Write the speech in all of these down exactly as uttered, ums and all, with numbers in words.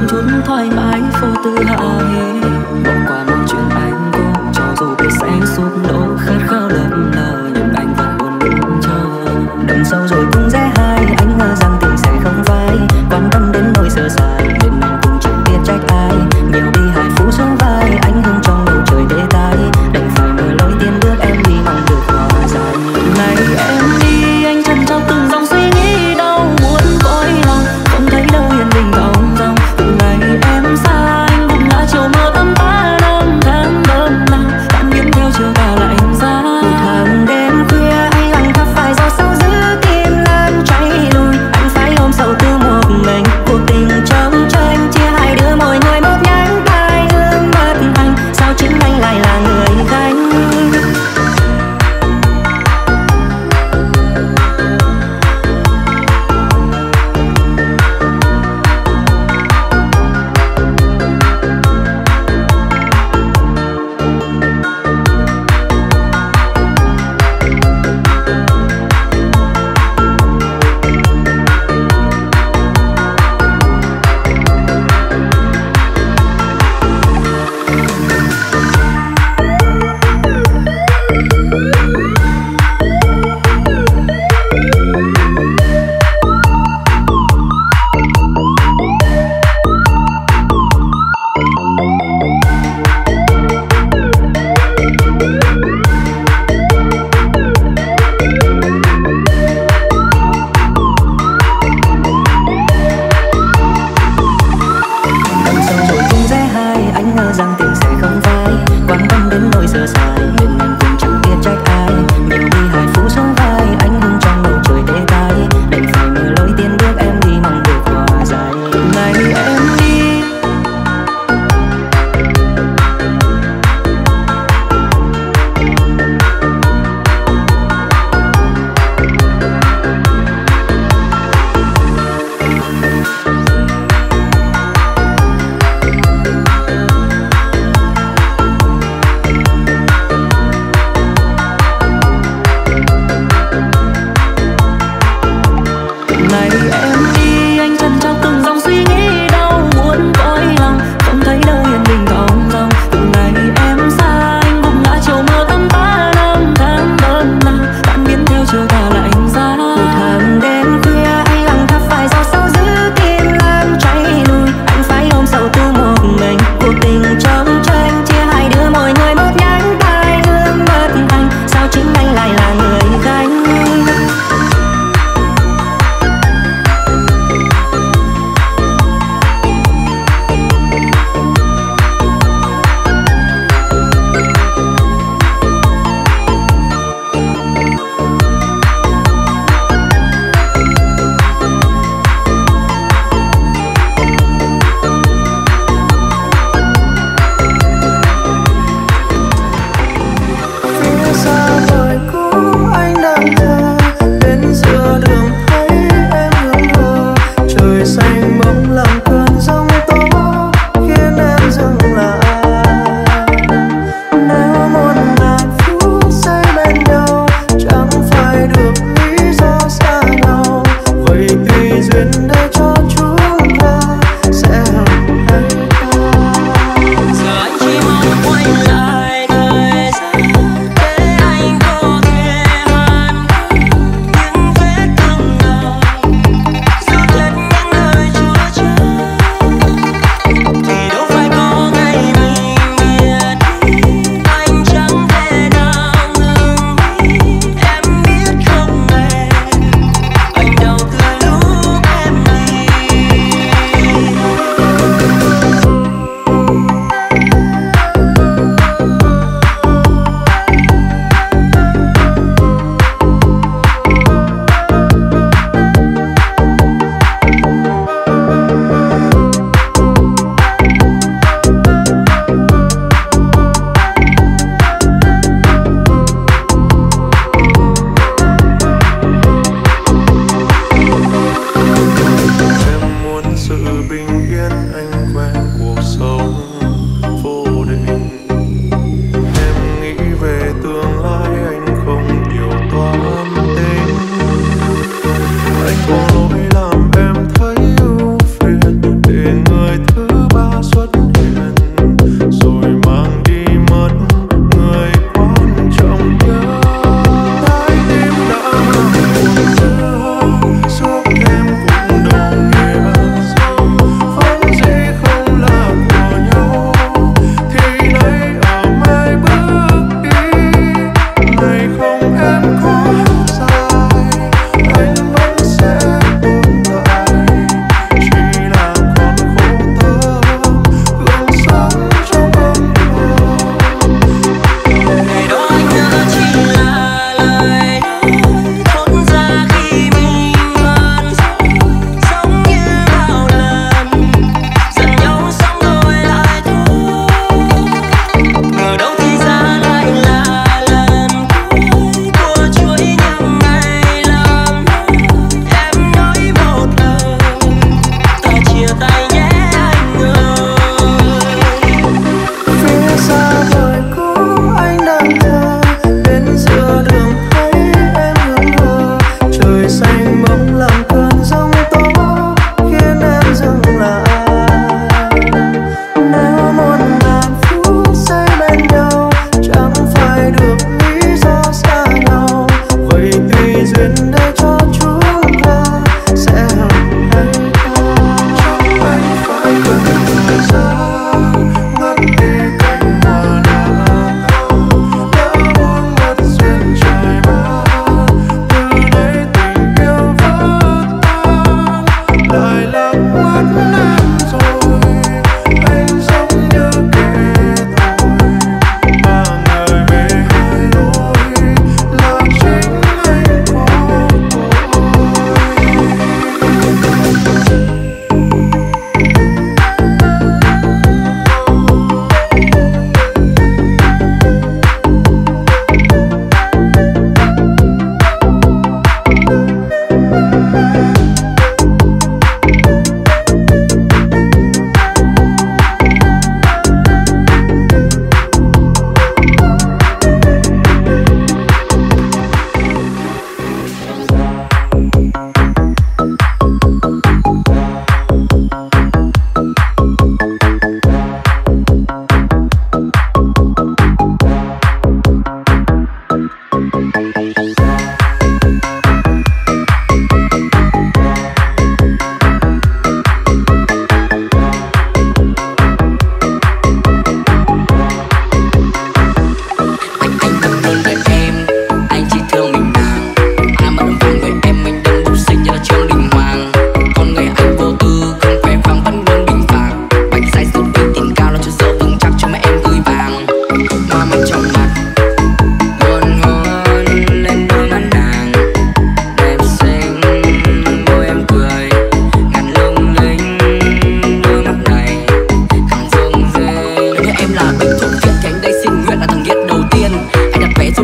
từng chút thoải mái vô tư hạ hê. Bỏ qua mọi chuyện anh có, cho dù biết sẽ sụp đổ khát khao lấp lờ, nhưng anh vẫn luôn đứng chờ. Đâm sâu rồi cũng dễ hai, anh ngờ rằng tình sẽ không phai, quan tâm đến nỗi sơ sài nên anh cũng chẳng biết trách ai. Nhiều đi hai phút xuống vai, anh hương trong bầu trời tê tái, đành phải mở lối tiến bước em đi mong được hòa giải. Lần này em đi anh chăn trâu từng dòng suy nghĩ đau muốn vội lòng, không thấy đâu yên bình thong dong. Từ ngày em xa anh cũng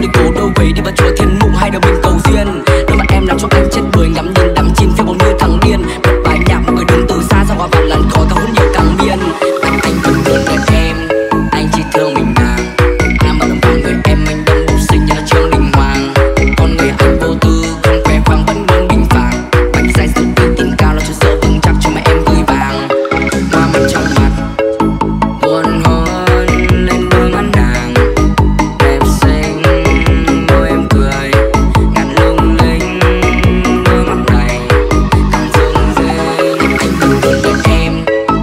cố đâu về đi vào chùa thiên mụ hai đứa mình cầu duyên. Đôi mắt em làm cho anh chết bưởi ngắm nhìn đắm chìm phiêu bóng như thằng điên. Một bài nhạc mọi người đứng từ xa ra hòa vào làn khói cao hút nhiều càng miên. Anh anh vẫn luôn đợi em, anh chỉ thương mình nàng. Em mà đồng vàng người em anh đông bốc xinh như là Trương Đình Hoàng. Con người anh vô tư không khoe khoang vẫn luôn bình phẳng. Bạch dài sự uy tín cao là cho sợ vững chắc cho mẹ em gửi vàng. Hoa mắt trong mặt buồn hôn lên đôi mắt nàng đẹp xinh, môi em cười ngàn lung linh. Đôi mắt này càng rung rinh. Anh vẫn luôn đợi em,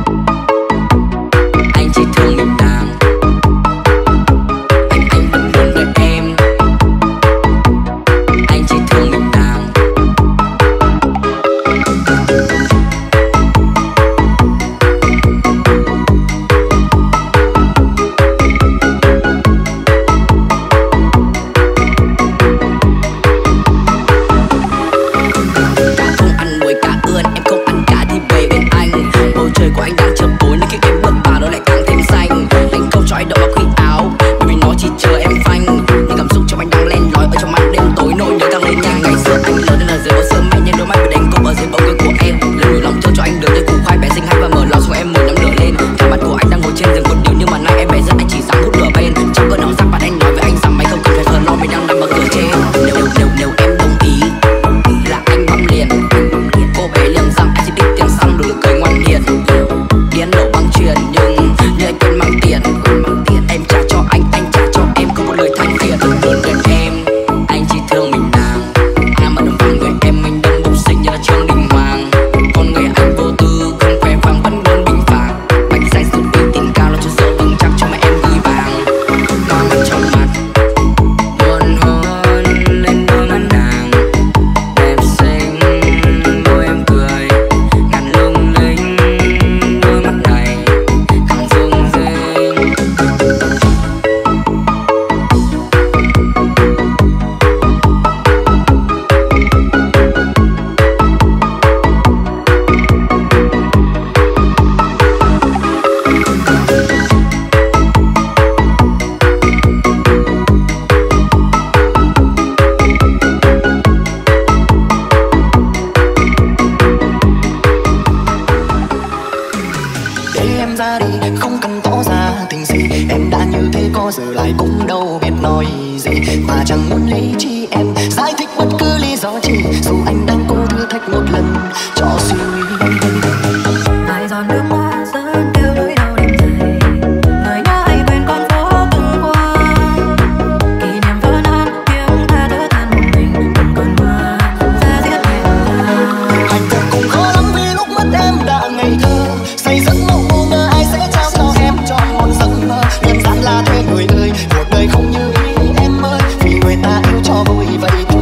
anh chỉ thương mình nàng. Anh anh vẫn luôn đợi em, anh chỉ thương mình nàng. Cá không ăn muối cá ươn, em không ăn cá thì về bên anh. Bầu trời của anh đang chớp tối nên khi em bước vào nó lại càng thêm xanh. Anh không cho anh đậu vào khi áo, bởi vì nó chỉ chờ em phanh. Nhưng cảm xúc trong anh đang len lỏi ở trong màn đêm tối, nỗi nhớ càng lên nhanh. Ngày xưa anh lớn nên là dưới bầu sớm mẹ nhìn đôi mắt về đánh cùng ở dưới bầu cười của em. Lần nổi lòng thương cho anh đường tới củ khoai bé xinh hay và mở lò xuống em mời nắm lửa lên. Cả mắt của anh đang ngồi trên giường cột điều nhưng mà nay em bé rất anh chỉ dám hút lửa bên. Trong cơn nóng giặc bạn anh nói với anh rằng mày không cần phải thờ lo mình đang nằm ở cửa trên. Nếu nếu nếu em đồng ý là anh bấm liền. Cô bé liềm rằng anh chỉ biết tiền xăng đủ cười ngoan hiền. Điên đổ băng truyền nhưng như anh quên mang tiền. Em trả cho anh, anh trả cho em không một lời than phiền. Luôn gần em, anh chỉ thương mình nàng. Em mà đồng vàng người em anh đông bốc xinh như là Trương Đình Hoàng. Con người anh vô tư không khoe khoang vẫn luôn bình phẳng. Bạch dài sự uy tín cao là cho sợ vững chắc cho mẹ em gửi vàng. Hoa mắt trong mặt buồn hôn lên đôi mắt nàng đẹp xinh, môi em cười ngàn lung linh. Đôi mắt này càng rung rinh. Để em ra đi không cần tỏ ra tình gì, em đã như thế có giờ lại cũng đâu biết nói gì. Mà chẳng muốn lấy chi em giải thích bất cứ lý do gì, dù anh đang cố thử thách một lần cho suy nghĩ. Vài giọt nước mắt rơi theo nỗi đau đêm dài, người nhớ hay quên con phố từng qua. Kỷ niệm vỡ nát tiếng ta đỡ than một mình từng cơn mưa ra giết hẹn hò. Hạnh phúc cũng khó lắm vì lúc mất em đã ngây thơ, say giấc mộng ngu ngơ ai sẽ trao cho em cho một giấc mơ. Đơn giản là thế người ơi, cuộc đời không như ý em ơi, vì người ta yêu cho vui vậy thôi.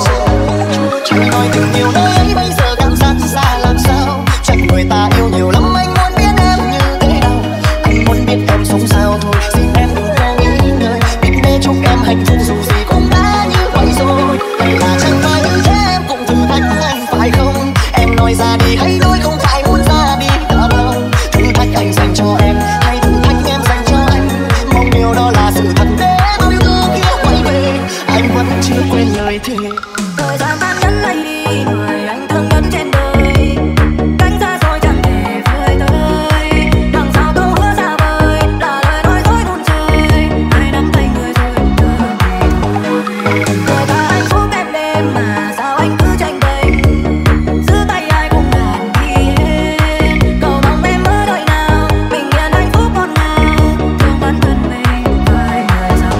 Trời nói tình yêu nơi ấy bây giờ cảm giác ra làm sao, chắc người ta yêu nhiều lắm anh muốn biết em như thế nào. Anh muốn biết em sống sao thôi, xin em đừng có nghĩ ngợi, biết mê chúc em hạnh phúc dù gì cũng đã như vậy rồi. Hay là chẳng phải như thế em cũng thử thách anh phải không? Em nói ra đi hay đôi không phải muốn ra đi cả đâu. Thử thách anh dành cho em hay thử thách em dành cho anh, mong điều đó là sự thật để nỗi thương kia quay về. Anh vẫn chưa quên lời thề. Thời gian tan nhẫn lấy đi người anh thương nhất trên đời, cánh xa xôi chẳng thể vơi tới. Đằng sau câu hứa xa vời là lời nói dối buồn chơi, ai nắm tay người rồi thương thì thôi. Người ta hạnh phúc em đêm mà sao anh cứ tranh giành, giữ tay ai cũng đàn đi hết. Cầu mong em ở đời nào bình yên hạnh phúc còn nào, thương bản thân mình với người sau.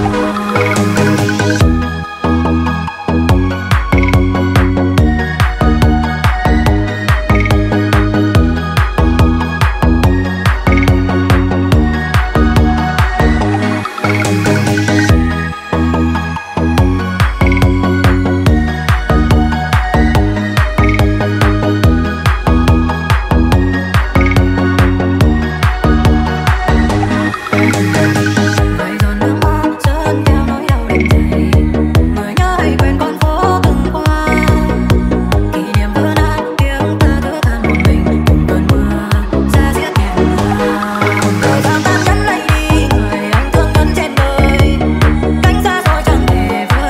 Vài giọt nước mắt rơi theo nỗi đau đêm dài, người nhớ hay quên con phố từng qua. Kỷ niệm vỡ nát tiếng ta thở than một mình cùng cơn mưa ra giết hẹn hò. Thời gian tan nhẫn lấy đi người anh thương nhất trên đời, cánh xa xôi chẳng thể vơi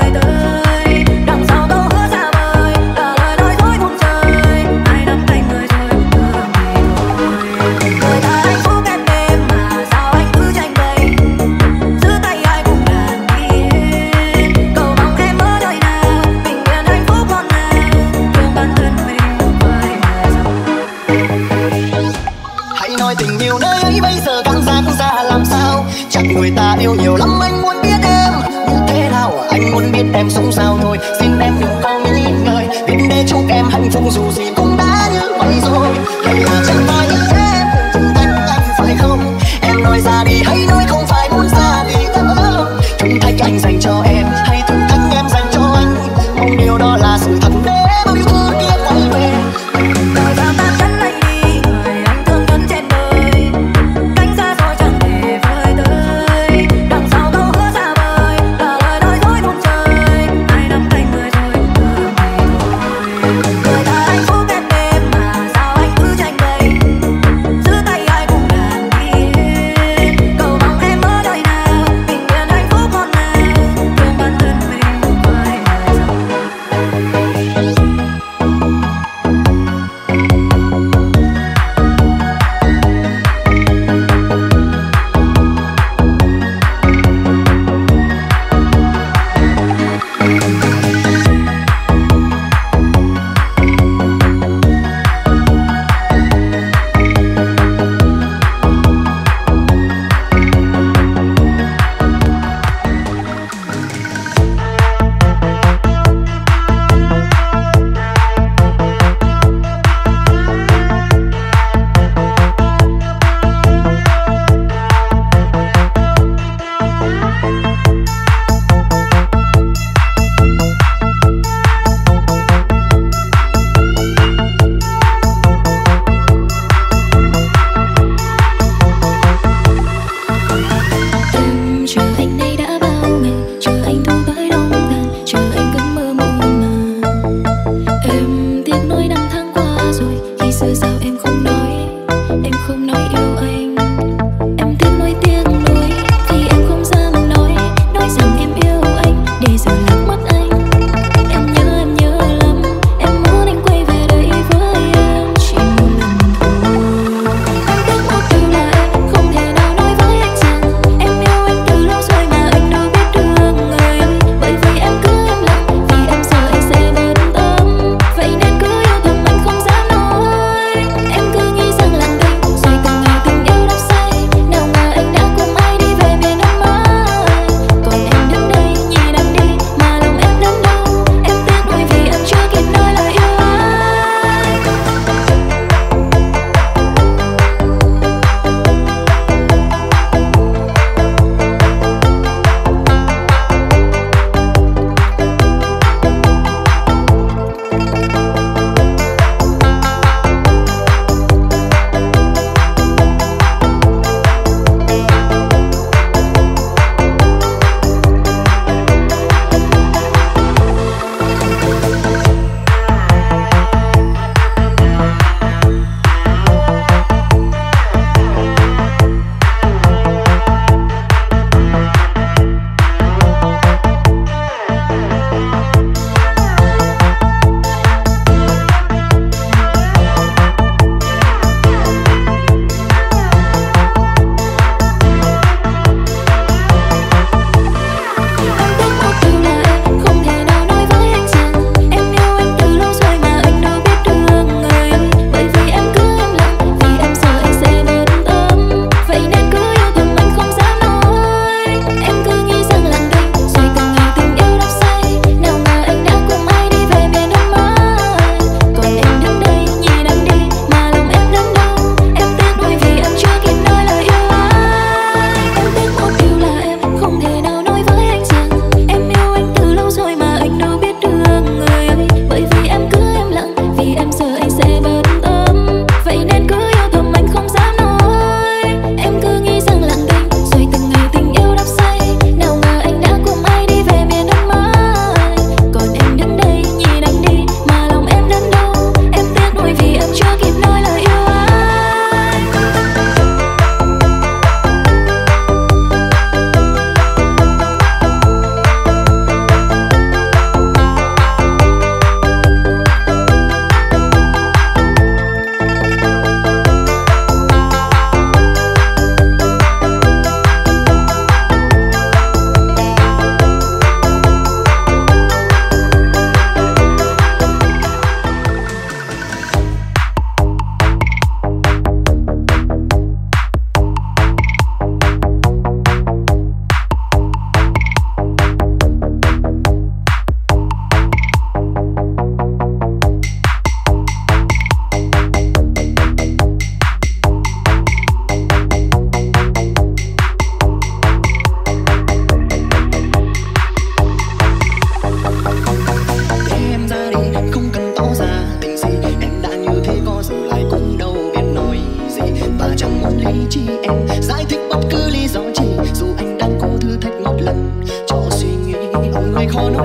không sao thôi, xin em đừng có nghĩ ngợi, viết để chúc em hạnh phúc dù gì cũng đã như vậy rồi. Đây là chẳng phải em từng thành anh phải không? Em nói ra đi hãy nói không phải muốn ra đi nữa. Thử thách anh dành cho em hay thử thách em dành cho anh, mong điều đó là sự thật để bao yêu thương kia quay về. Đời sao ta chẳng lấy đi người anh thương nhất trên đời, cánh xa xôi chẳng thể vơi tới. Đằng sau câu hứa xa vời là lời nói dối không trời, ai nắm tay người rồi cũng thương thì thôi. Người ta hạnh phúc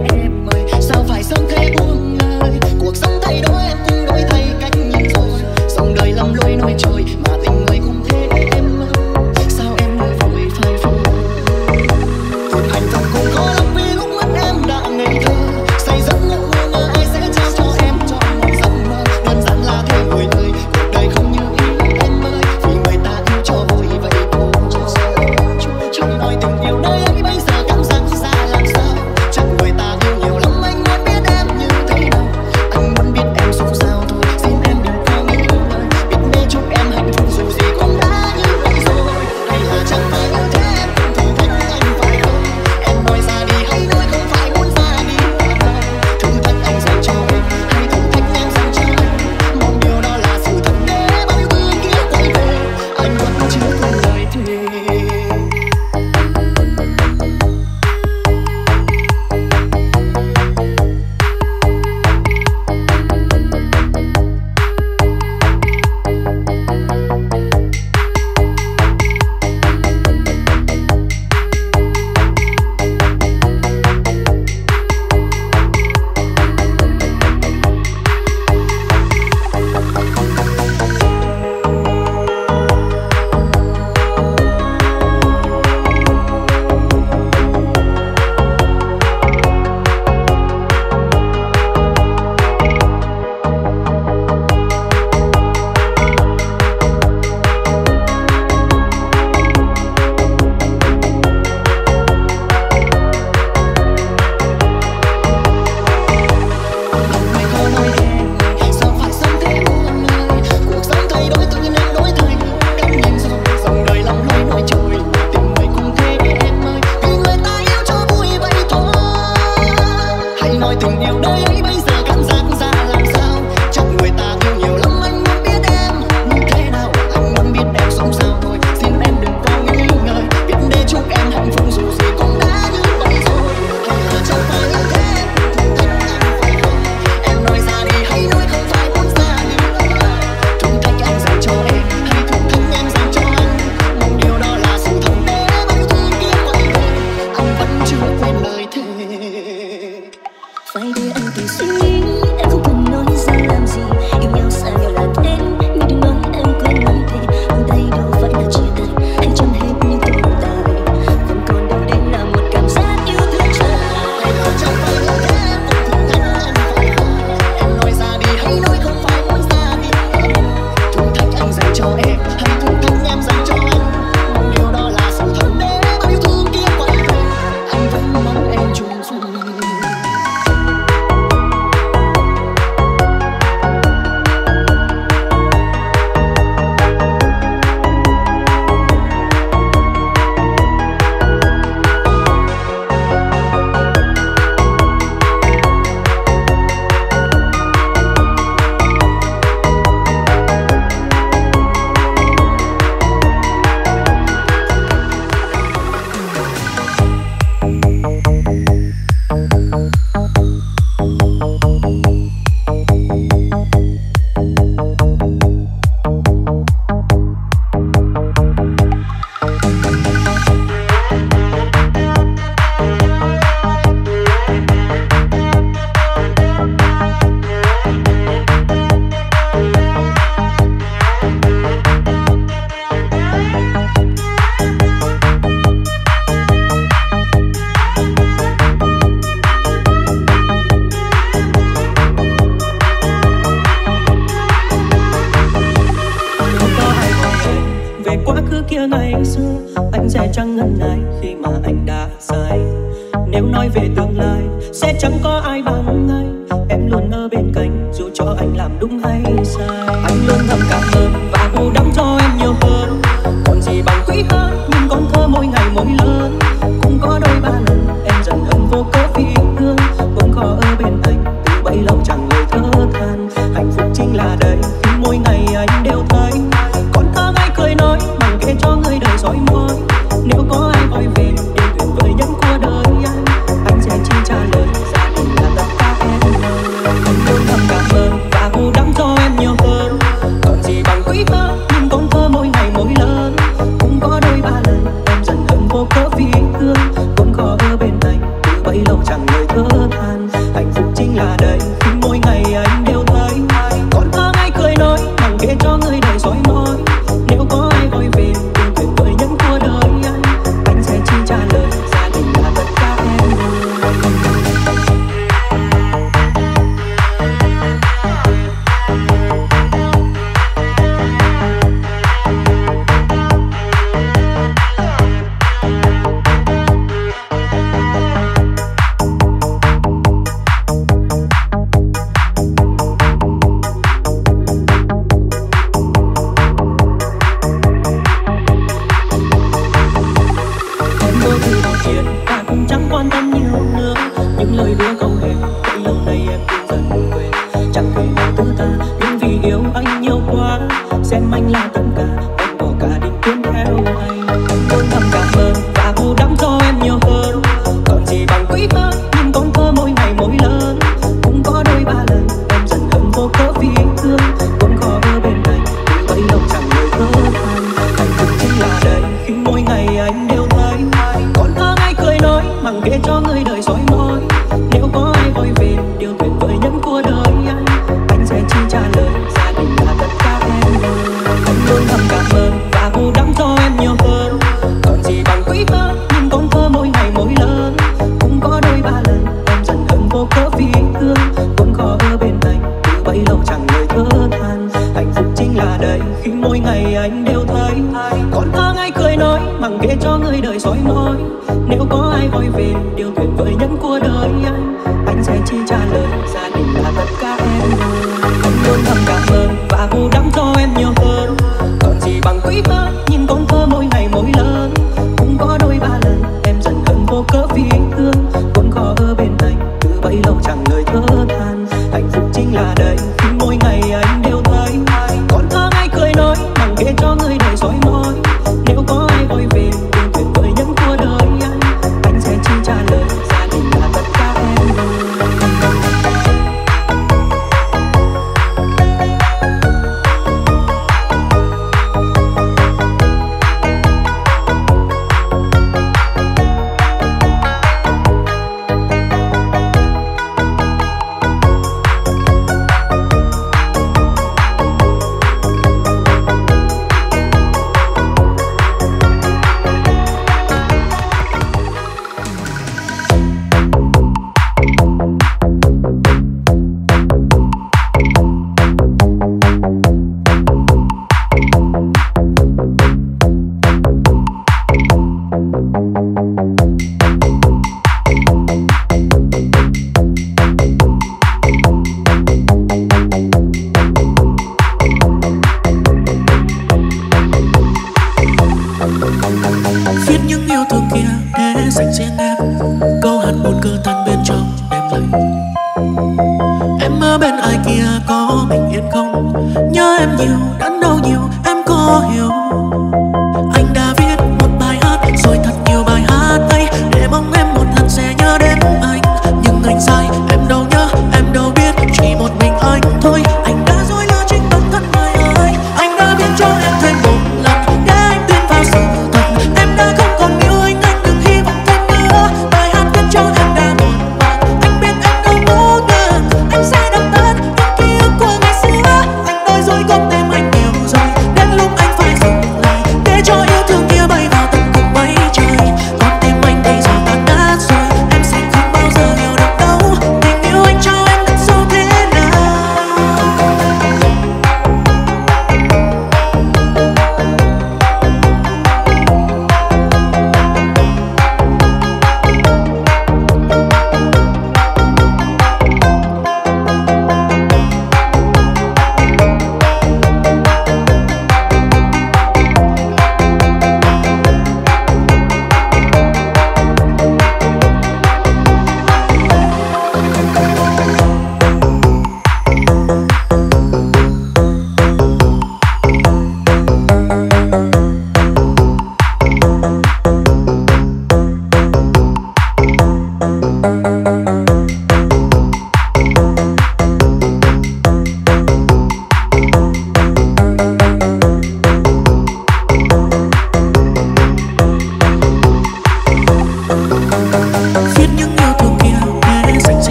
em ơi, sao phải sớm thế buông lời. Cuộc sống thay đổi em cũng đổi thay cách nhìn rồi. Dòng đời lầm lối nổi trôi mà tình người cũng thế em ơi, sao em lại vội phai phôi. Cuộc hành thật cũng khó lắm vì lúc mắt em đã ngây thơ, say giấc ngủ ngơ ai sẽ trao cho em trọn một giấc mơ. Đơn giản là thế người ơi, cuộc đời không như ý em ơi, vì người ta yêu cho vui vậy thôi. Chẳng nói tình yêu nơi ấy bây giờ cảm giác ra làm sao, chắc người ta yêu nhiều lắm anh muốn biết em như thế nào. Anh muốn biết em sống sao thôi, xin em đừng có nghĩ lời, biết để chúc em hạnh phúc dù gì cũng đã như vậy rồi. Hay là chẳng phải như thế em cũng thử thách anh phải không? Em nói ra đi hay nói không phải muốn ra đi đâu. Thử thách anh dành cho em hay thử thách em dành cho anh, một điều đó là sự thật để bao nhiêu thứ kia quay về anh vẫn chưa quên lời thề. Phải để anh tự suy nghĩ, em không cần nói ra làm gì. Yêu nhau xa nhau là thế, nhưng đừng nói em quên nói thế. Ở đây đâu phải là chia tay, anh chẳng hết những tồn tại. Vẫn còn đâu đây là một cảm giác yêu thương trái. Hay là chẳng phải như thế em cũng thử thách anh phải không? Em nói ra đi hay nói không phải muốn ra đi đâu. Thử thách anh dành cho em hay thử thách em dành cho anh, một điều đó là sự thật để bao nhiêu thứ kia quay về anh vẫn mong em chung vui. kia ngày xưa anh sẽ chẳng ngần ngại khi mà anh đã sai. Nếu nói về tương lai sẽ chẳng có ai bằng anh. Em luôn ở bên cạnh dù cho anh làm đúng hay sai. Anh luôn thầm cảm ơn và bù đắp cho em nhiều hơn. Còn gì bằng quý hơn nhưng con thơ mỗi ngày mỗi lớn. Cũng có đôi ba lần em dần hận vô cớ vì thương. Cũng khó ở bên anh từ bấy lâu chẳng lời thơ than. Hạnh phúc chính là đây khi mỗi ngày anh đều thấy. Còn thơ ngây cười nói bằng kể cho người đời dõi môi. Nếu có ai hỏi về điều tuyệt vời nhất của đời anh, anh sẽ chỉ trả lời gia đình là tất cả em ơi. Anh luôn thầm cảm ơn và bù đắp cho em nhiều hơn. Còn gì bằng quý than. Hạnh phúc chính là đây khi mỗi ngày anh đều thấy con thơ ngây cười nói bằng kể cho người đời soi mói. Nếu có ai gọi về điều tuyệt vời nhất của đời anh, anh sẽ chỉ trả lời gia đình là tất cả em Hãy subscribe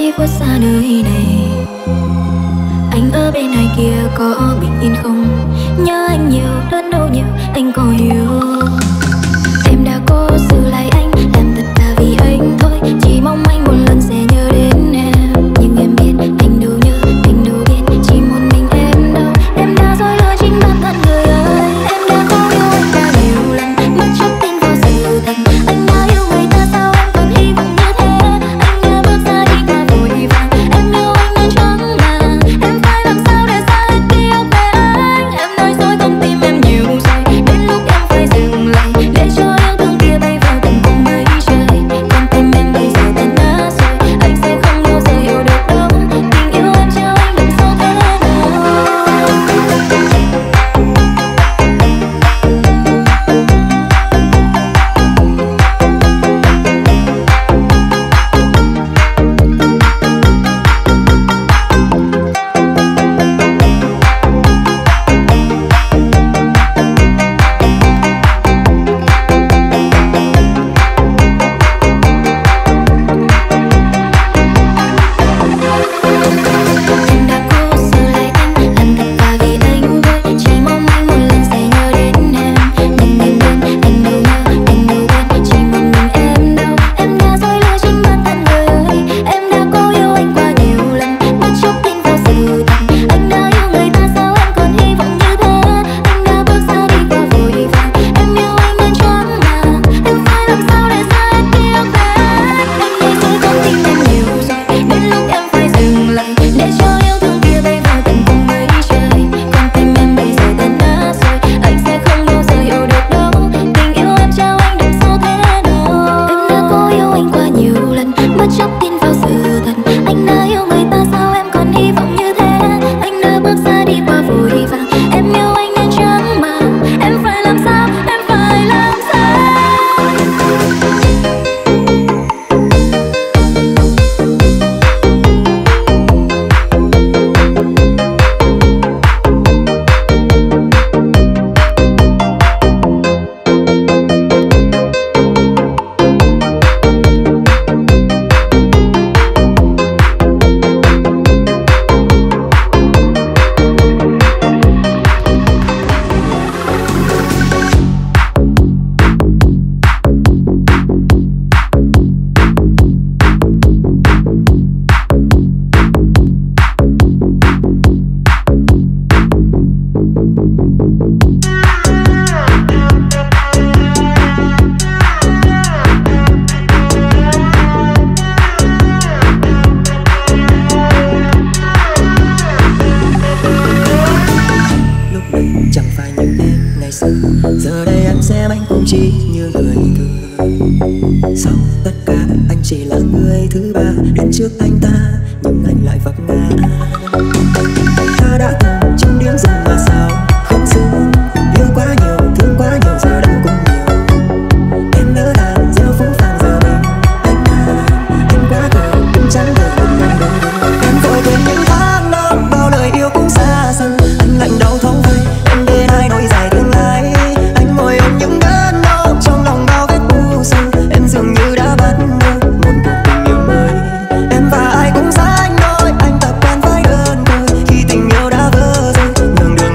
đi khuất xa nơi này. Anh ở bên này kia có bình yên không? Nhớ anh nhiều, đớn đau nhiều, anh có hiểu. Em đã cố giữ lại anh, làm tất cả vì anh thôi. Chỉ mong anh một lần sẽ nhớ đến em. Nhưng em biết anh đâu nhớ, anh đâu biết chỉ một mình em đâu. Em đã dối lừa chính bản thân người ơi. Em đã cố yêu anh đã nhiều lần, bất chấp tin vào sự thật. Anh đã yêu người ta sao em còn hy vọng như thế. Anh đã bước ra đi qua vội vàng. Em yêu anh nên chẳng màng. Em phải làm sao để xa hết ký ức về anh. Em nói dối con tim em nhiều rồi. Đến lúc em phải dừng lại để cho yêu thương kia bay vào tận cùng mây trời. Con tim em bây giờ tan nát rồi. Anh sẽ không bao giờ yêu được đâu. Tình yêu em trao anh đừng sâu thế nào. Em đã cố giữ lại anh, làm tất cả vì anh thôi. Chỉ mong anh một lần sẽ nhớ đến em. Nhưng em biết anh đâu nhớ, anh đâu biết chỉ một mình em đâu. Em đã dối lừa chính bản thân người ơi. Em đã cố yêu anh qua nhiều lần, bất chấp tin vào sự thật. Anh đã yêu người ta sao em còn hy vọng như thế. Anh đã bước ra đi qua vội vàng. Em yêu anh nên chẳng màng. Em phải làm sao để xa hết ký ức về anh. Anh nói dối con tim em nhiều rồi. Đến lúc em phải dừng lại để cho yêu thương kia bay vào tận cùng mây trời. Con tim em bây giờ tan nát rồi. Anh sẽ không bao giờ yêu được đâu. Tình yêu em trao anh đừng sâu thế nào. Em đã cố yêu anh qua nhiều lần, bất chấp tin vào sự thật. Anh đã yêu người ta sao em còn hy vọng như thế. Anh đã bước ra đi qua vội vàng. Em yêu anh nên chẳng màng. Em phải làm sao, em phải làm sao. Lúc này chẳng phải như em ngày xưa, giờ đây em xem anh cũng chỉ như người thường. Sau tất cả anh chỉ là người thứ ba đến trước anh ta, nhưng anh lại vấp ngã. Ta đã từng trong điểm dừng mà sao không xứng. Yêu quá nhiều, thương quá nhiều, giờ đâu cũng nhiều. Em nỡ đàn gieo phũ phàng giờ mình anh à. Anh quá khờ cũng chẳng được một lần đâu. Em vội quên những tháng năm bao lời yêu cũng xa xăm. Anh lạnh đau thấu vây em bên ai nỗi dài tương lai. Anh ngồi ôm những đớn đau trong lòng bao vết u sầu. Em dường như đã bắt đầu một cuộc tình yêu mới. Em và ai cũng sánh đôi, anh tập quen với đơn côi khi tình yêu đã vỡ rồi. Đường đường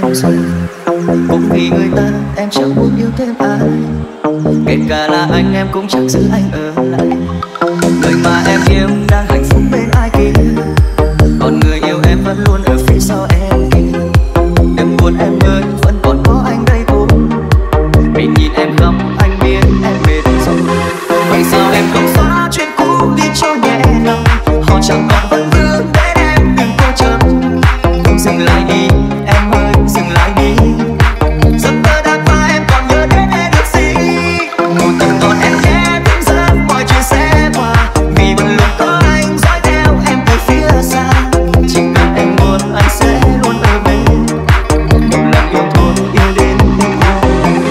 không rời. Cũng vì người ta em chẳng muốn yêu thêm ai, kể cả là anh em cũng chẳng giữ anh ở lại. Người mà em yêu đang hạnh phúc bên ai kia, còn người yêu em vẫn luôn ở phía sau em kia. Đừng buồn em ơi, vẫn còn có anh đây thôi. Mình nhìn em khóc anh biết em mệt rồi. Vậy sao em không xóa chuyện cũ đi cho nhẹ lòng, họ chẳng còn vẫn vương đến em đừng cô chờ. Không dừng lại đi em ơi, dừng lại đi. Giấc mơ đã qua em còn nhớ đến em được gì. Một tầng còn em nhé thức giấc mọi chuyện sẽ qua, vì vẫn luôn có anh dõi theo em từ phía xa. Chỉ cần em muốn anh sẽ luôn ở bên, một lần yêu thôi yêu đến hết nhau.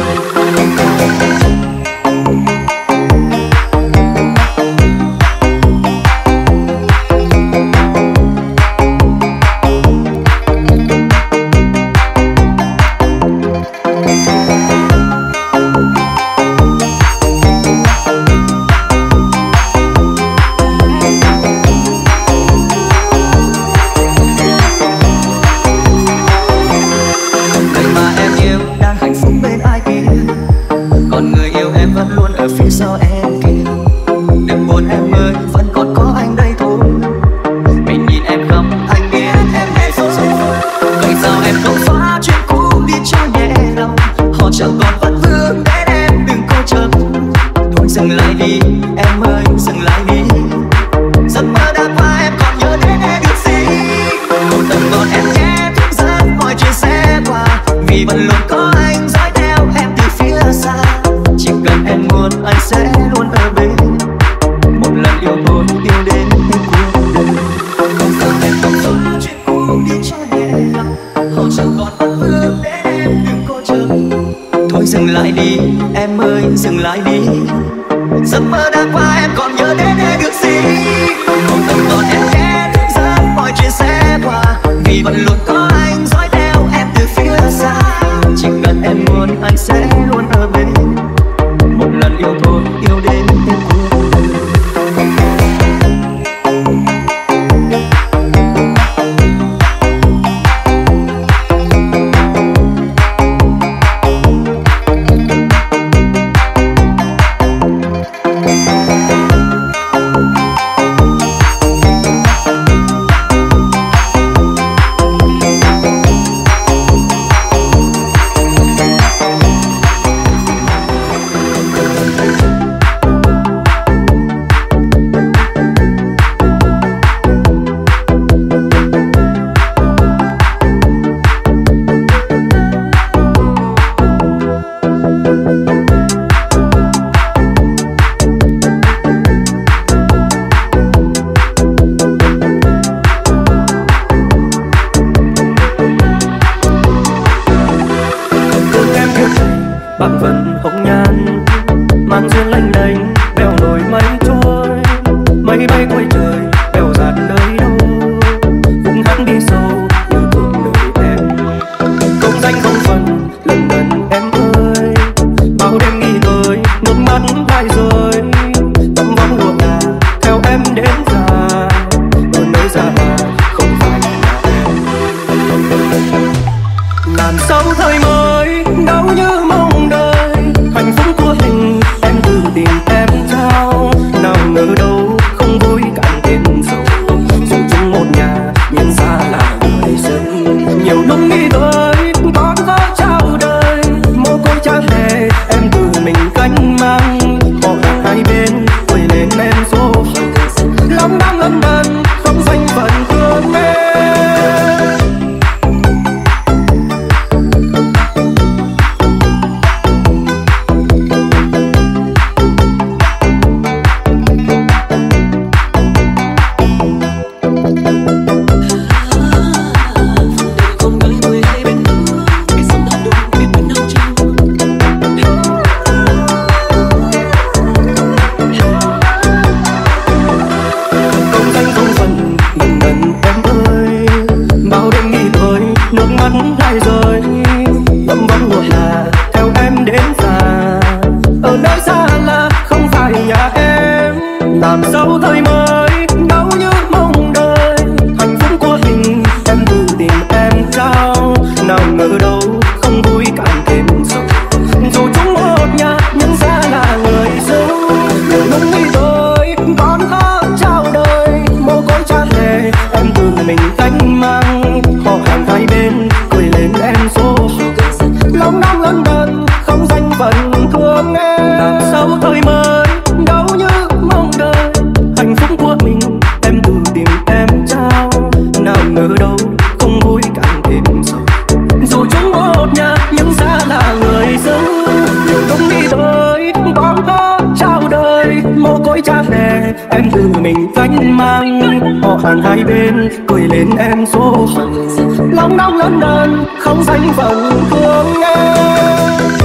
Phía sau em kia, đừng buồn em ơi, vẫn còn có anh đây thôi. Mình nhìn em khóc anh biết em mệt rồi. Vậy sao em không xóa chuyện cũ đi cho nhẹ lòng, họ chẳng còn vẫn vương đến em đừng cô chờ. Thôi dừng lại đi em ơi, dừng lại đi. Giấc mơ đã qua em còn nhớ đến em được gì. Một tầng còn em nhé thức giấc mọi chuyện sẽ qua, vì vẫn luôn có anh dõi theo em từ phía xa. Chỉ cần em muốn anh sẽ luôn ở bên, một lần yêu thôi yêu đến hết cuộc đời. Không sao em không xóa chuyện cũ đi cho nhẹ lòng, họ chẳng còn vẫn vương đến em đừng cô chờ. Thôi dừng lại đi em ơi, dừng lại đi. Giấc mơ đã qua em còn nhớ đến em được gì. Một tầng còn em nhé thức giấc mọi chuyện sẽ qua, vì vẫn luôn có anh dõi theo em từ phía xa. Chỉ cần em muốn anh sẽ luôn ở bên, một lần yêu thôi yêu đến hết cuộc đời. Bạc vần hồng nhan mang duyên lanh đênh, bèo nổi mây trôi, mây bay quay trời bèo dạt nơi đâu. Vùng hát đi sâu như thuộc đời em, công danh không phần lần lần em ơi. Bao đêm nghỉ ngơi nước mắt lại rơi, tấm vắng lụa là theo em đến già, ở nơi già mà không phải là em. Làm sao thời mới đau như mong đời, hạnh phúc của mình em tự tìm em trao. Nào ngờ đâu không vui càng thêm sầu, dù chung một nhà nhưng xa là người dân. Nhiều lúc nghĩ tới con có trao đời, mồ côi cha mẹ em tự mình canh mang. Họ đặt hai bên quay lên em số phận, lòng đang ân ân không danh phận thương em. Làm dấu thời mới đau như mong đời, hạnh phúc của mình em tự tìm em trao. Nào ngờ đâu đâu không vui càng thêm sầu. Dù chúng một nhà nhưng xa là người dấu. Lúc đi tôi con khó trao đời, mồ côi cha mẹ em từ mình canh mang. Họ hàng hai bên cười lên em số lòng năm lần lần không danh phận thương em. Đằng sau thời mới đâu như mong đợi hạnh phúc của mình em tự tìm em trao. Nào ngờ đâu không vui càng thêm sầu. Dù chúng một nhà nhưng xa là người dấu. Lúc đi tới con khó trao đời, mồ côi cha mẹ em tự mình canh mang. Họ hàng hai bên cười lên em số phận lòng năm lần lần không danh phận thương em.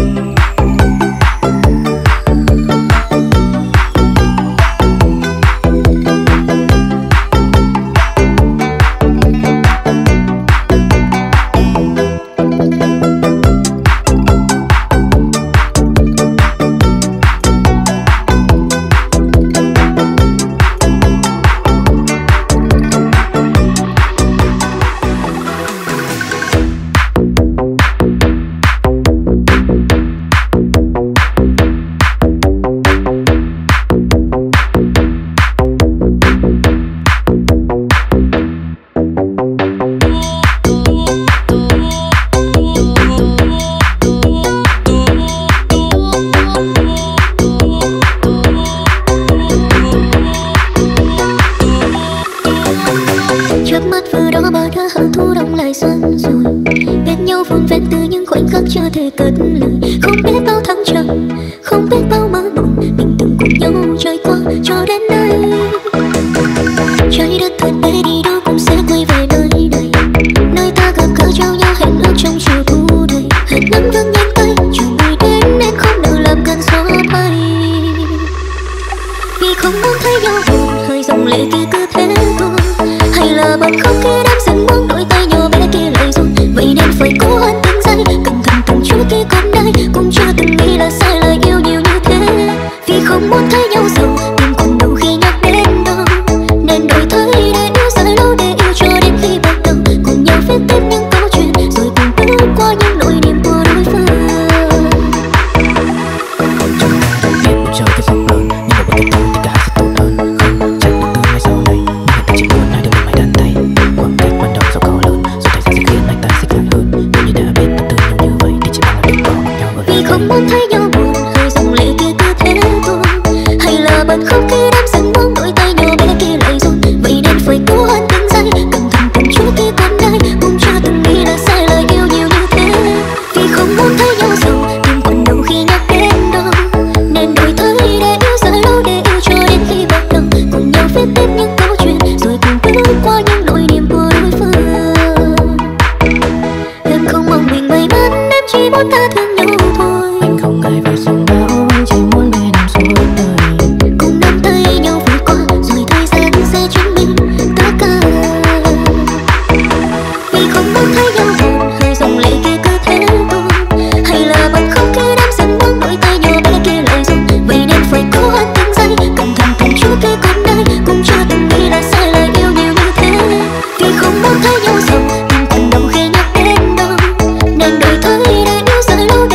Chưa thể cất lời, không biết bao thăng trầm, không biết bao mơ mộng mình từng cùng nhau trôi qua cho đến nay. Trái đất thật bé đi đâu cũng sẽ quay về nơi này, nơi ta gặp gỡ trao nhau hẹn ước trong chiều thu đầy. Hẹn nắng vương nhanh tay chờ ngày đến nên không nỡ làm cơn gió bay. Vì không muốn thấy nhau buồn, hơi dòng lệ kia cứ thế thôi. Hay là bật khóc khi đám dần buông đôi tay nhỏ bé kia lại rồi, vậy nên phải cố hơn từng giây cẩn thận từng chút khi còn đây. Cũng chưa từng nghĩ là sai lời yêu nhiều như thế. Vì không muốn thấy nhau giàu nhưng còn đâu khi nhắc đến đâu, nên đổi thay để yêu dài lâu, để yêu cho đến khi bắt đầu cùng nhau viết tiếp những câu chuyện rồi cùng bước qua những nỗi niềm của đối phương. Chúng ta đã biết một trời cái rộng lớn, nhưng mà với cái tôi thì cả sẽ tốt hơn. Không chắc được tương lai sau này, nhưng người ta chỉ muốn hai đứa mình mãi đàn tay. Khoảng cách ban đầu do cao lớn, rồi thời gian sẽ khiến hai ta xích lại hơn. Nếu như đã biết ta thương nhau như vậy thì chỉ bằng là đừng có nhau ở. Vì không muốn thấy nhau buồn, hơi dòng lệ kia cứ thế thôi. Hay là bật khóc khi đám dần buông đôi tay nhỏ bé kia lại rồi, vậy nên phải cố hơn từng giây cẩn thận từng chút khi còn đây. Cũng chưa từng nghĩ là sai lời yêu nhiều như thế. Vì không muốn thấy nhau giàu nhưng còn đâu khi nhắc đến đâu, nên đổi thay để yêu dài lâu, để yêu cho đến khi bắt đầu cùng nhau viết tiếp những câu chuyện rồi cùng bước qua những nỗi niềm của đối phương. Em không mong mình may mắn, em chỉ muốn ta thương nhau thôi. Anh không ngại phải sông bão, anh chỉ muốn bên em suốt đời. Cùng nắm tay nhau vượt qua rồi thời gian sẽ chứng minh tất cả. Vì không muốn thấy nhau buồn, hơi dòng lệ kia cứ thế thôi. Hay là bật khóc khi đám dần buông đôi tay nhỏ bé kia lại rồi, vậy nên phải cố hơn từng giây cẩn thận từng chút khi còn đây. Cũng chưa từng nghĩ là sai lời yêu nhiều như thế. Vì không muốn thấy nhau giàu nhưng còn đâu khi nhắc đến đâu, nên đổi thay để yêu dài lâu,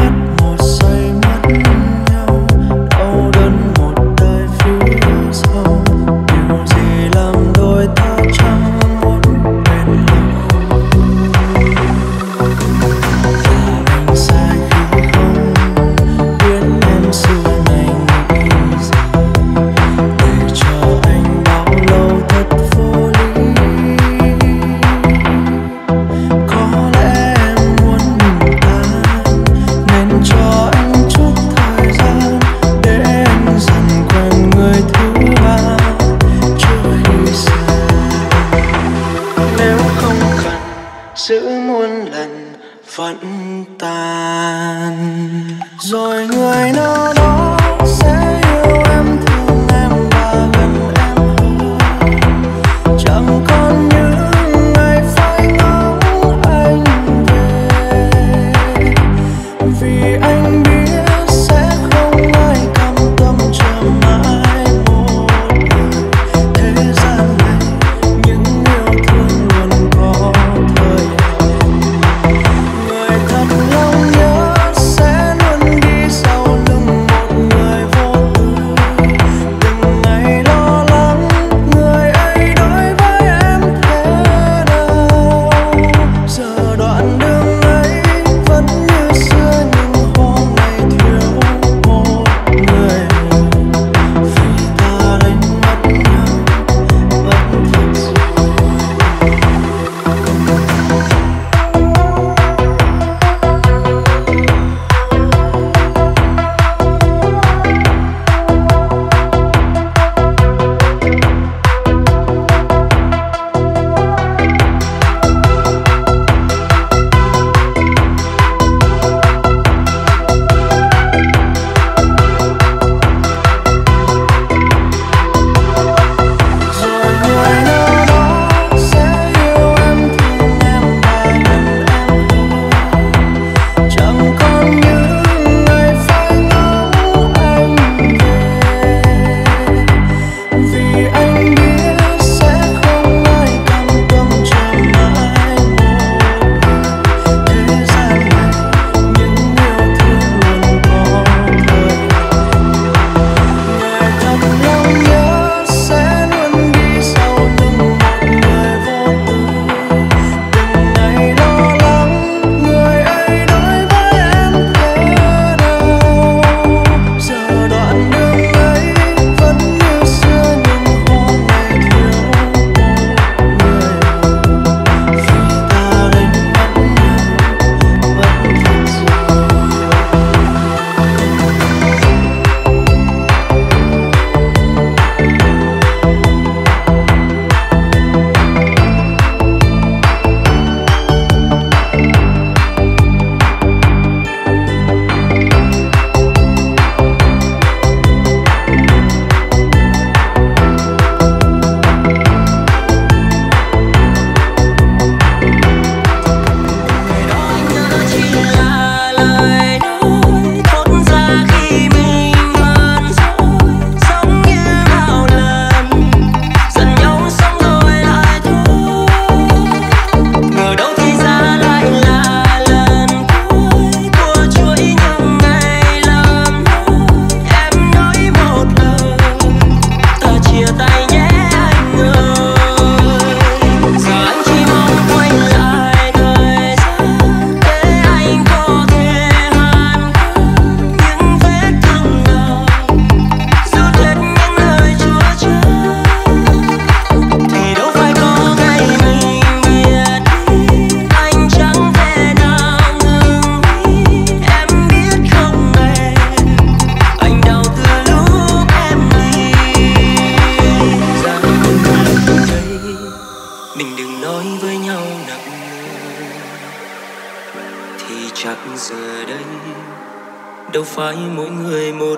đâu phải mỗi người một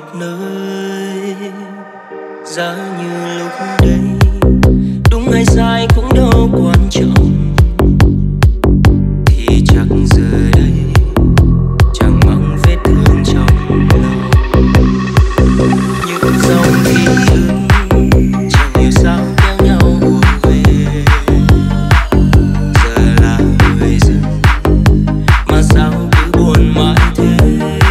nơi. Giá như lúc đây đúng hay sai cũng đâu quan trọng, thì chắc giờ đây chẳng mang vết thương trong lòng. Những dòng ký ức chẳng hiểu sao kéo nhau buồn về, giờ là người dừng mà sao cứ buồn mãi thế.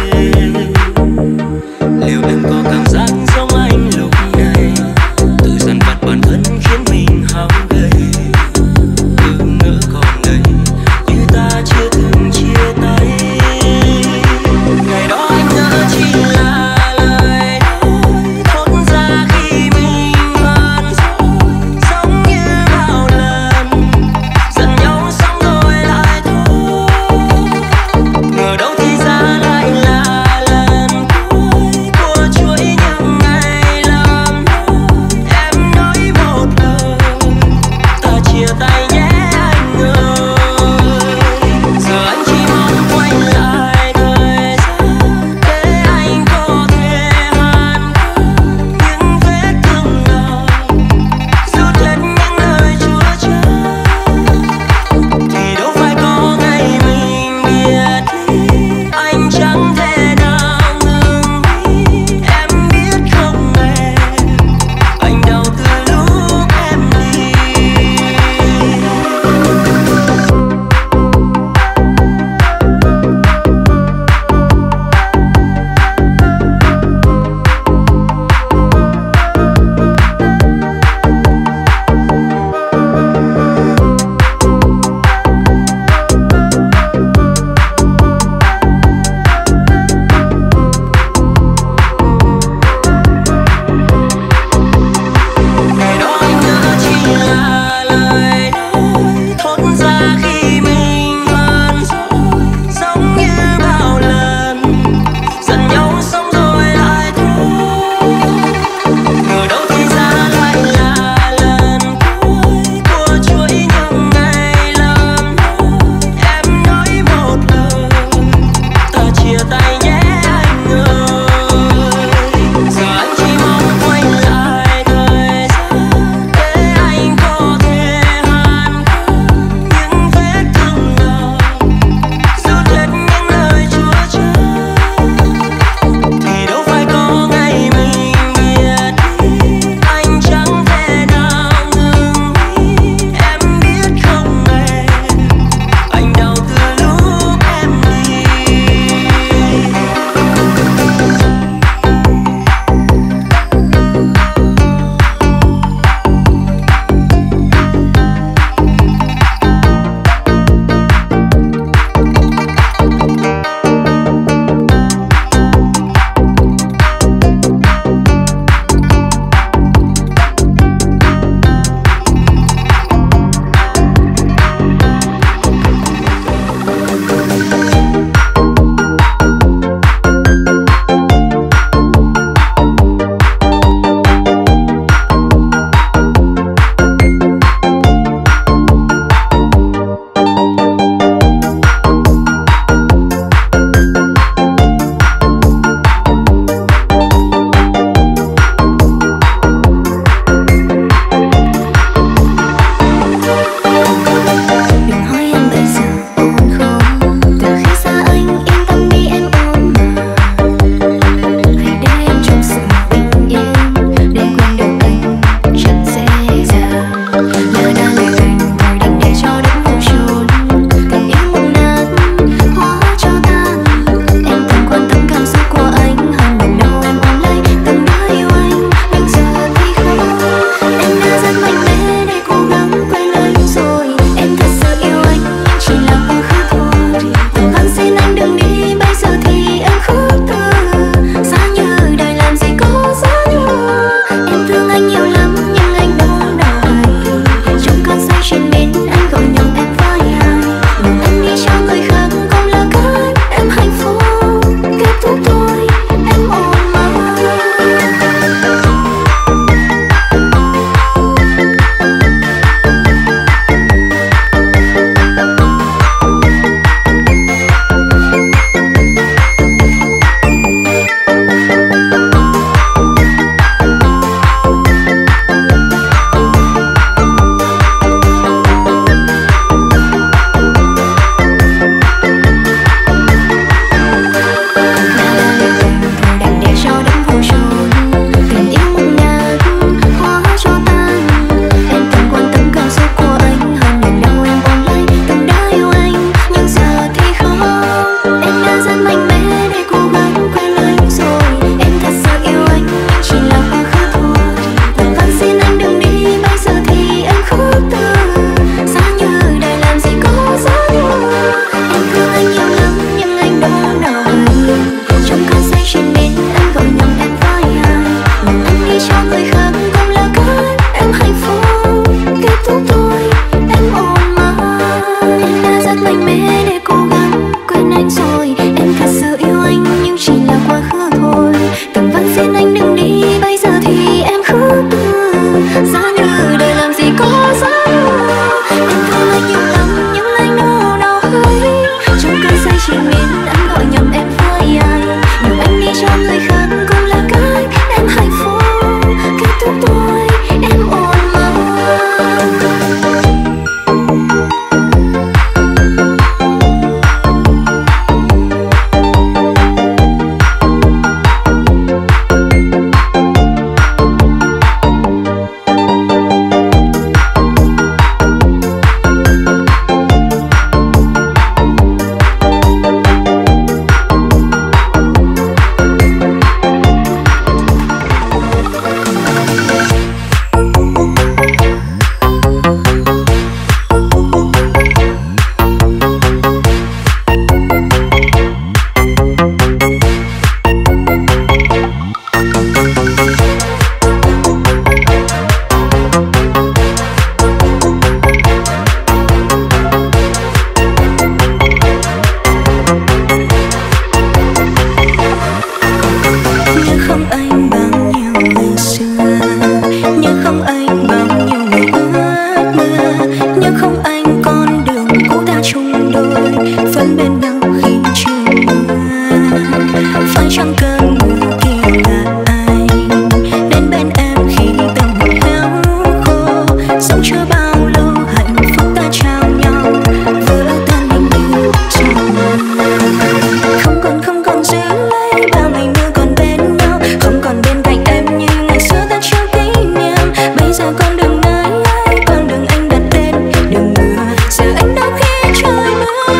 phải chăng cơn mưa kia là anh đến bên em khi tâm hồn héo khô, sống chưa bao lâu hạnh phúc ta trao nhau vỡ tan mình như trong không còn không còn giữ lấy bao ngày mưa còn bên nhau, không còn bên cạnh em như ngày xưa ta trao kỷ niệm. Bây giờ con đường nơi ấy, con đường anh đặt tên đường mưa, giờ anh đau khi trời mưa.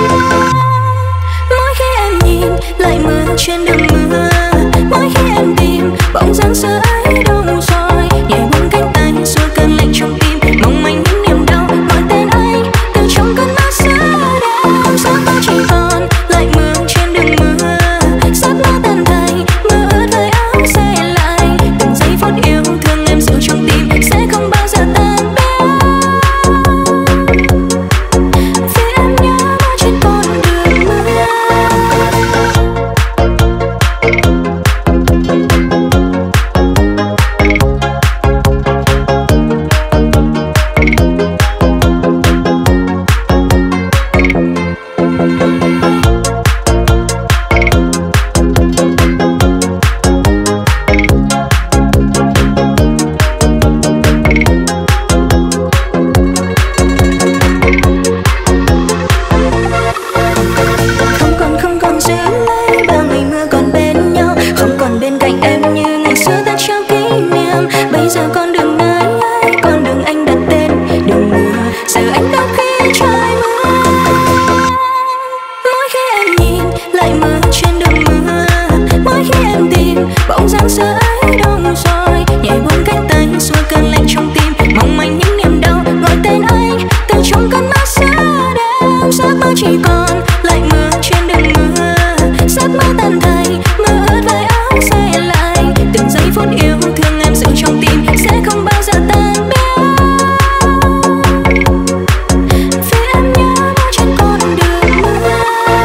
Mỗi khi em nhìn lại mưa trên đường mưa, mỗi khi em tìm bóng dáng xưa ấy đâu rồi, nhẹ buông cánh tay xua cơn lạnh trong tim, mong manh những niềm đau gọi tên anh từ trong cơn mơ xưa đêm. Giấc mơ chỉ còn lại mưa trên đường mưa, giấc mơ tan thành mưa ướt với áo xe lại, từng giây phút yêu thương em giữ trong tim sẽ không bao giờ tan biến. Vì em nhớ mưa trên con đường mưa. Không còn không còn giữ lấy bao ngày mưa còn bên nhau, không còn bên cạnh em như ngày xưa ta trao kỷ niệm. Bây giờ con đường nơi ấy, con đường anh đặt tên đường mưa, giờ anh đau khi trời mưa. Mỗi khi em nhìn lại mưa trên đường mưa, mỗi khi em tìm bóng dáng xưa ấy đâu rồi, nhẹ buông cánh tay xua cơn lạnh trong tim, mong manh những niềm đau gọi tên anh từ trong cơn mơ xưa đêm. Giấc mơ chỉ còn lại mưa trên đường mưa, giấc mơ tan thành mưa ướt với áo xe lại, từng giây phút yêu thương em giữ trong tim sẽ không bao giờ tan biến. Vì em nhớ mưa trên con đường mưa.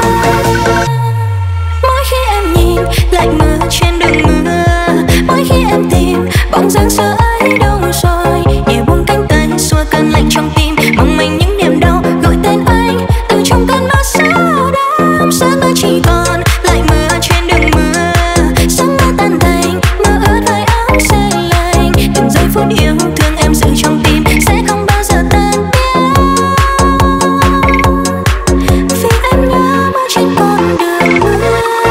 Mỗi khi em nhìn lại mưa trên đường mưa, mỗi khi em tìm bóng dáng xưa ấy đâu rồi, nhẹ buông cánh tay xua cơn lạnh trong tim, mong manh những niềm đau gọi tên anh từ trong cơn mơ xưa đêm. Giấc mơ chỉ còn lại mưa trên đường mưa, giấc mơ tan thành mưa ướt với áo xe lạnh, từng giây phút yêu thương em giữ trong tim sẽ không bao giờ tan biến. Vì em nhớ mưa trên con đường mưa.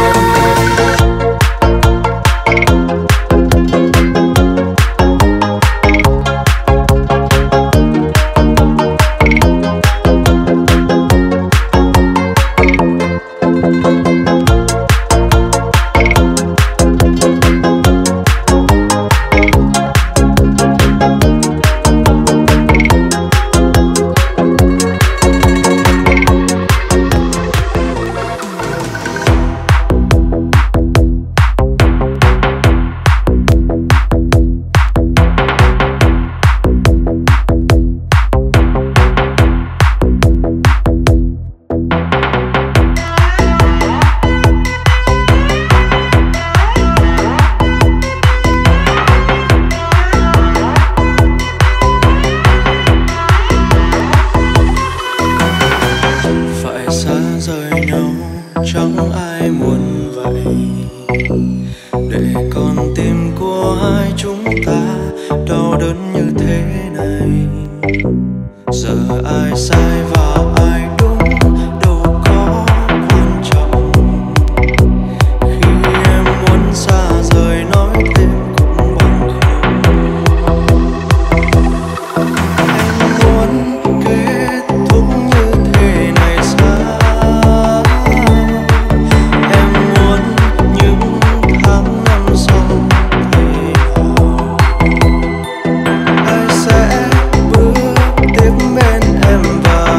Phải xa rời nhau chẳng ai muốn vậy, để con tim của hai chúng ta đau đớn như thế này. Giờ ai sai và ai đúng đâu có quan trọng, khi em muốn xa rời nói thêm cũng bằng không. Em muốn kết thúc như thế này sao? Em muốn những tháng năm sau thế nào? Ai sẽ bước tiếp bên em và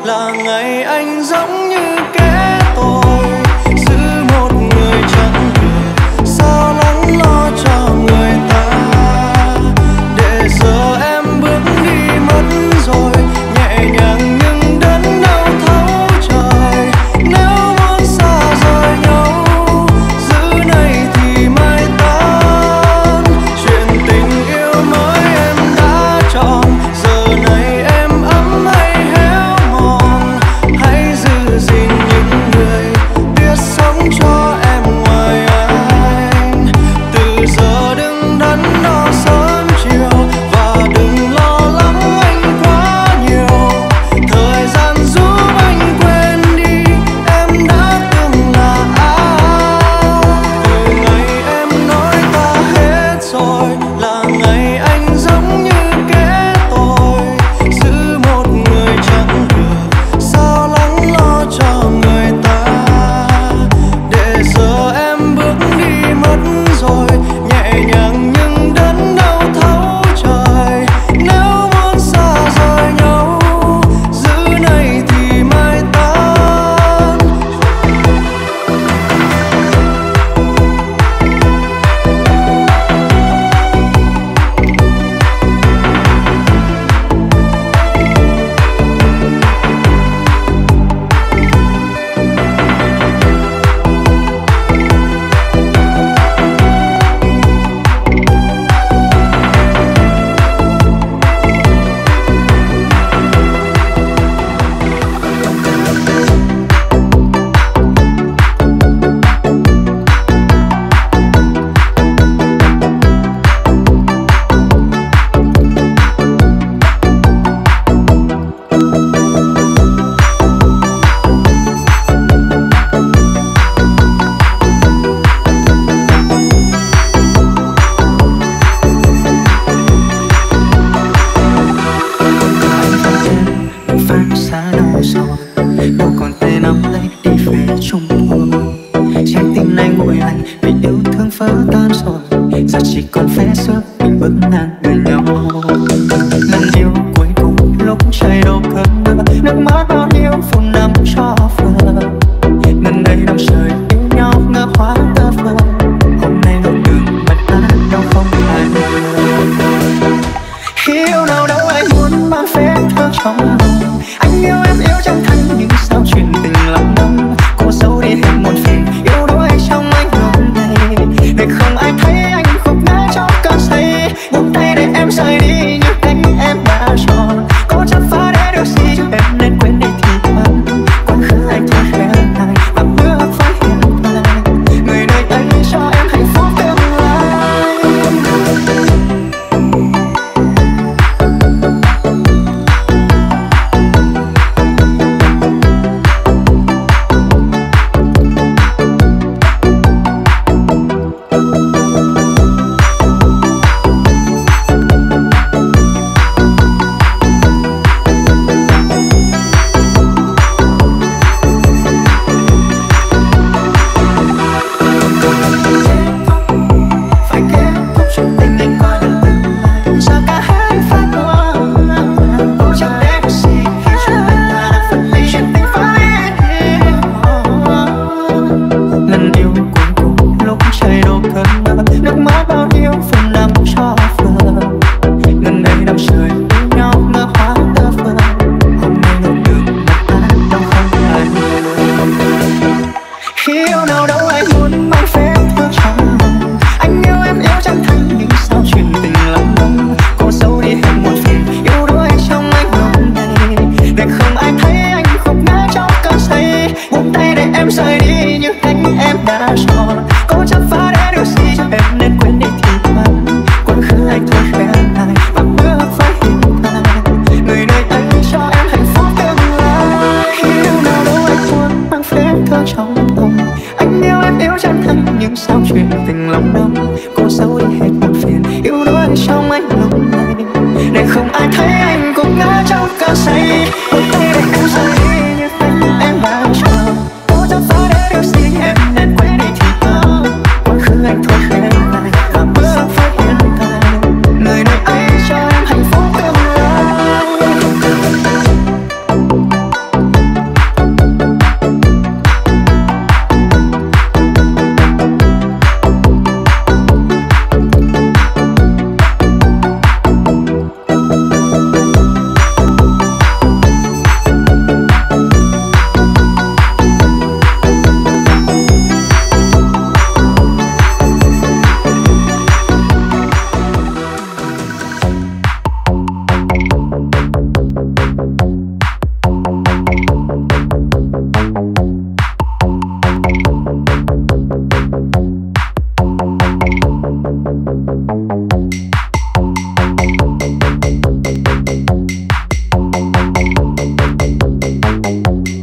là ngày anh giống như kẻ tội, giữ một người chẳng về, sao lắng lo cho người ta. Để giờ em bước đi mất rồi, nhẹ nhàng nhưng đớn đau thấu trời. Nếu muốn xa rời nhau, giữ này thì mai tan. Chuyện tình yêu mới em đã chọn, giờ này em ấm hay héo mòn. Hãy giữ gìn những người biết sống cho em ngoài anh. Từ giờ đừng đắn đo sớm chiều, và đừng lo lắng anh quá nhiều. Thời gian giúp anh quên đi em đã từng là ai. Từ ngày em nói ta hết rồi, là ngày anh giống như kẻ tội, giữ một người chẳng được, sao lắng lo cho người ta. Để giờ em bước đi mất rồi, nhẹ nhàng nhưng đớn đau thấu trời. Nếu muốn xa rời nhau, giữ này thì mai tan. Phán xa đâu rồi, đâu còn tay nắm lấy đi về chung buồn. Trái tim này nguội lạnh vì yêu thương vỡ tan rồi, giờ chỉ còn vé giữa mình bước ngang đời nhau. Lần yêu cuối cùng lúc trời đâu cơn mưa, nước mắt bao nhiêu phút năm cho vừa. Gần đây năm trời yêu nhau ngỡ hóa tơ vơ, hôm nay ngược đường mặt ta đâu không ai ngờ. Yêu nào đâu ai muốn mang phép thơ trong lòng. Anh yêu em yêu chân thành nhưng sao chuyện tình lòng đâm. Cô dâu đi hết một phiền yêu đuối trong anh hôm nay, để không ai thấy anh khúc ngã trong cơn say. Buông tay để em rời đi như cách em đã chọn. Có chấp phá để điều gì em nên quên đi thì thầm. Quá khứ anh thôi khẽ lại và bước phải hiện tại. Người nơi ấy cho em hạnh phúc tương lai. Phải kết thúc chuyện tình anh qua đời lại. Giờ cả hai phải qua câu chẳng để có gì khi chuyện tình ta đã phân ly. Chuyện tình phải đi. Lần yêu cuối cùng lúc trời đổ cơn mưa, nước mắt bao nhiêu phút năm cho vừa. Gần đây năm trời yêu nhau ngỡ hóa tơ vơ, hôm nay ngược đường mặt ta đâu không ai ngờ. Yêu nào đâu ai muốn mang phép thơ trong lòng. Anh yêu em yêu chân thành nhưng sao chuyện tình lòng đâm. Cô dâu đi hết một phiền yêu đuối trong anh hôm nay, để không ai thấy anh khúc ngã trong cơn say. Buông tay để em rời đi như cách em đã chọn. Cố chấp phá để điều gì em nên quên đi thì thầm. Quá khứ anh thôi khẽ lại và bước phải hiện tại. Người nơi ấy cho em hạnh phúc tương lai. Yêu nào đâu anh muốn mang phép thơ trong lòng. Anh yêu em yêu chân thành nhưng sao chuyện tình lòng đâm. Cô dâu đi hết một phiền yêu đuối trong anh lúc này, để không ai thấy anh cũng ngã trong cơn say. Buông tay để em rời đi như cách em đã chọn. Cố chấp phá để điều gì em nên quên đi thì thầm. Quá khứ anh thôi khẽ lại và bước phải hiện tại. Người nơi ấy cho em hạnh phúc tương lai. Thank you.